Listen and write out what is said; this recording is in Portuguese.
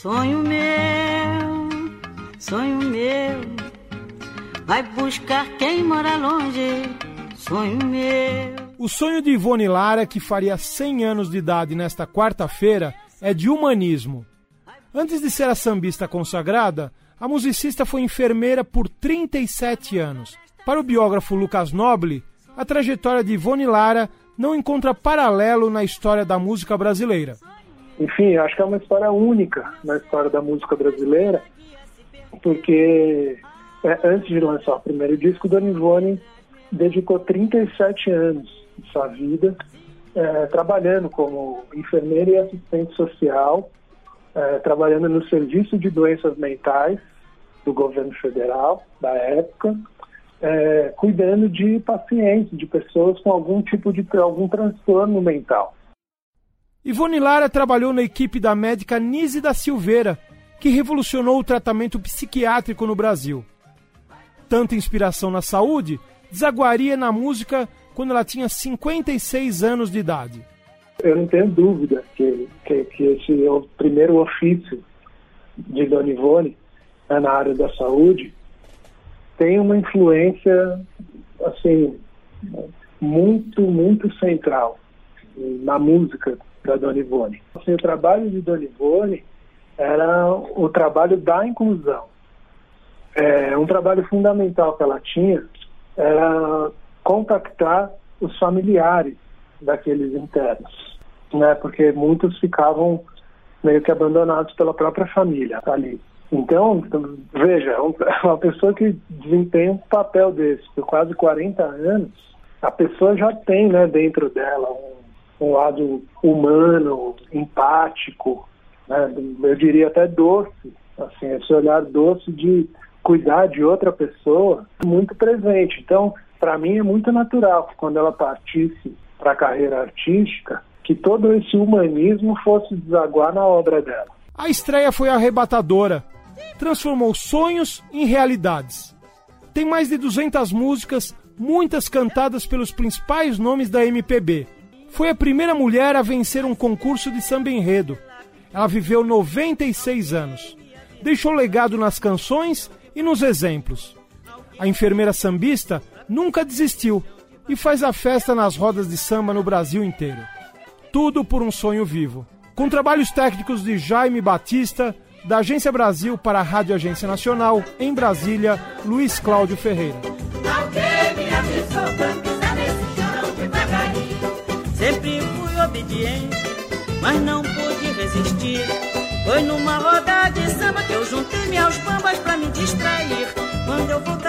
Sonho meu, vai buscar quem mora longe, sonho meu. O sonho de Ivone Lara, que faria 100 anos de idade nesta quarta-feira, é de humanismo. Antes de ser a sambista consagrada, a musicista foi enfermeira por 37 anos. Para o biógrafo Lucas Noble, a trajetória de Ivone Lara não encontra paralelo na história da música brasileira. Enfim, acho que é uma história única na história da música brasileira, porque antes de lançar o primeiro disco, Dona Ivone dedicou 37 anos de sua vida trabalhando como enfermeira e assistente social, trabalhando no Serviço de Doenças Mentais do governo federal da época, cuidando de pacientes, de pessoas com algum transtorno mental. Ivone Lara trabalhou na equipe da médica Nise da Silveira, que revolucionou o tratamento psiquiátrico no Brasil. Tanta inspiração na saúde desaguaria na música quando ela tinha 56 anos de idade. Eu não tenho dúvida que esse é o primeiro ofício de Dona Ivone na área da saúde tem uma influência assim, muito, muito central na música da Dona Ivone. Assim, o trabalho de Dona Ivone era o trabalho da inclusão. Um trabalho fundamental que ela tinha era contactar os familiares daqueles internos, né? Porque muitos ficavam meio que abandonados pela própria família ali. Então, veja, uma pessoa que desempenha um papel desse por quase 40 anos, a pessoa já tem, né, dentro dela um lado humano, empático, né, eu diria até doce, assim, esse olhar doce de cuidar de outra pessoa, muito presente. Então, para mim é muito natural que quando ela partisse para a carreira artística, que todo esse humanismo fosse desaguar na obra dela. A estreia foi arrebatadora, transformou sonhos em realidades. Tem mais de 200 músicas, muitas cantadas pelos principais nomes da MPB. Foi a primeira mulher a vencer um concurso de samba-enredo. Ela viveu 96 anos. Deixou legado nas canções e nos exemplos. A enfermeira sambista nunca desistiu e faz a festa nas rodas de samba no Brasil inteiro. Tudo por um sonho vivo. Com trabalhos técnicos de Jaime Batista, da Agência Brasil para a Rádio Agência Nacional, em Brasília, Luiz Cláudio Ferreira. Sempre fui obediente, mas não pude resistir. Foi numa roda de samba que eu juntei-me aos bambas pra me distrair. Quando eu vou